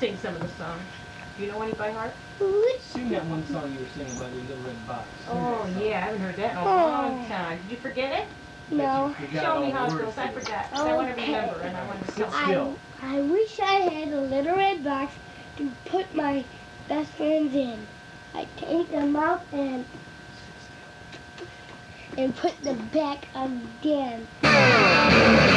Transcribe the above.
sing some of the songs. Do you know any by heart? Sing that one song you were singing about your little red box. Oh, yeah, I haven't heard that in a long time. Did you forget it? No. Show me how it goes. I forgot. I want to remember, and I want to Sit sing. still. I wish I had a little red box to put my best friends in. I take them out and put them back again.